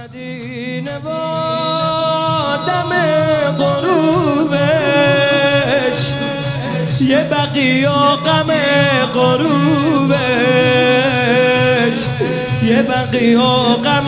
مدینه با دم غروبش یه بقیه غم غروبش یه بقیه غم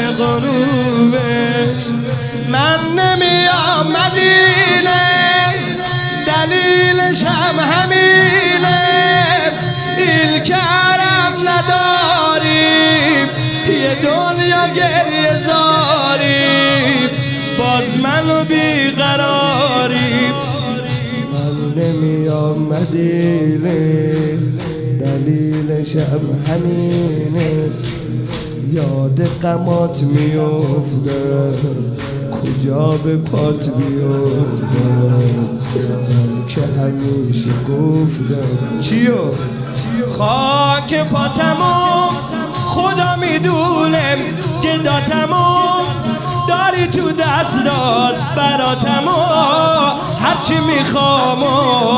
غروبش من نمیام مدینه دلیلش هم همینه این کرم نداریم یه دنیا گریه زاریم باز منو بیقراریم من نمیام مدینه دلیلش هم همینه یاد غمات میفته کجا به پات بیفته من که همیشه گفتم چیو خاک پاتمو خدا میدونه گداتمو داری تو دست داد براتمو هرچی میخوامو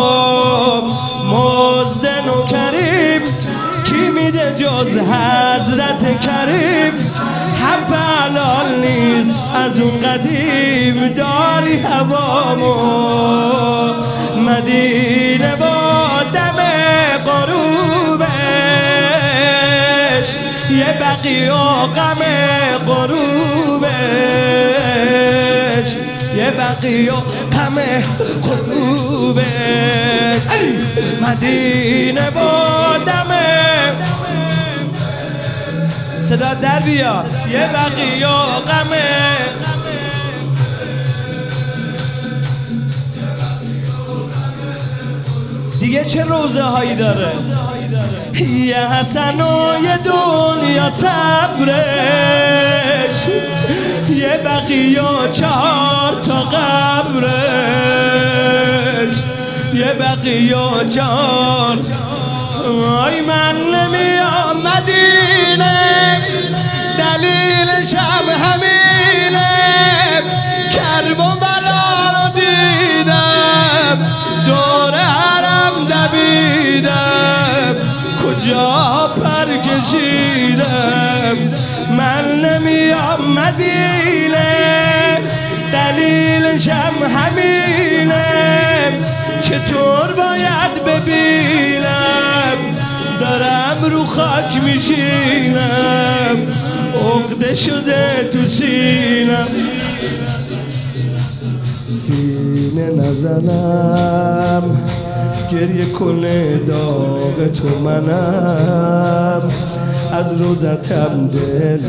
مزد نوکریم کی میده جز حضرت کریم حرف حلال نیست از اون قدیم داری هوامو مدینه با دم غروبش یه بقیه غم غروبش یه بقیه غم غروبش مدینه با دم صدا در بیا یه بقیه غم دیگه چه روزه هایی داره یه حسن و یه دنیا صبرش یه بقیه 4 تا قبرش یه بقیه 4 آی من نمیام مدینه دلیلش هم همینه کرب و بلا رو دیدم دور حرم دویدم کجا پر کشیدم من نمیام مدینه دلیلش هم همینه چطور باید ببینم دارم رو خاک میشینم عقده شده تو سینم سینه نزنم گریه کنه داغ تو منم از روزتم دل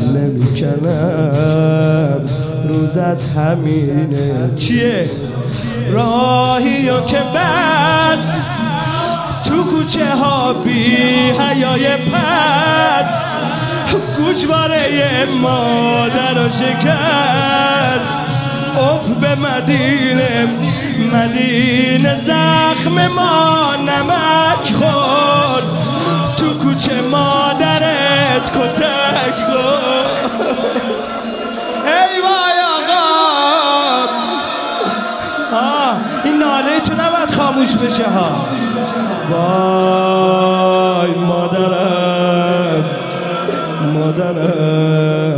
نمیکنم روزت همینه چیه راهیو که بس تو کوچه ها بی حیای پد گوشواره مادر رو شکست اف به مدینه مدینه زخم ما نمک خورد تو کوچه مادرت کتک خورد ای وای آقا این ناله تو نباید خاموش بشه ها وای مادرم